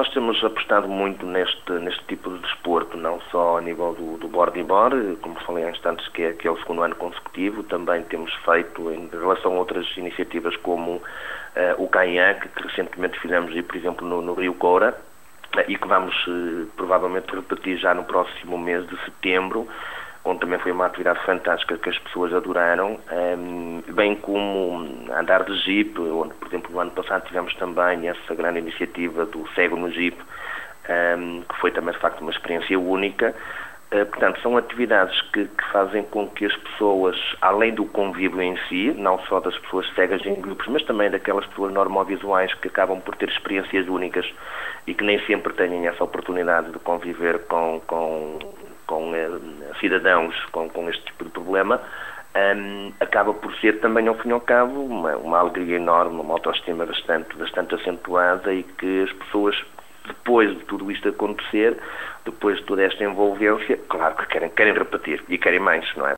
nós temos apostado muito neste tipo de desporto, não só a nível do bodyboard, como falei há instantes, que é o segundo ano consecutivo. Também temos feito, em relação a outras iniciativas como o caiaque, que recentemente fizemos, por exemplo, no Rio Coura, e que vamos provavelmente repetir já no próximo mês de setembro, onde também foi uma atividade fantástica que as pessoas adoraram, bem como andar de jeep, onde, por exemplo, no ano passado tivemos também essa grande iniciativa do Cego no Jeep, que foi também, de facto, uma experiência única. Portanto, são atividades que fazem com que as pessoas, além do convívio em si, não só das pessoas cegas em grupos, mas também daquelas pessoas normovisuais que acabam por ter experiências únicas e que nem sempre têm essa oportunidade de conviver com cidadãos com este tipo de problema, acaba por ser também, ao fim e ao cabo, uma alegria enorme, uma autoestima bastante acentuada, e que as pessoas, depois de tudo isto acontecer, depois de toda esta envolvência, claro que querem repetir e querem mais, não é?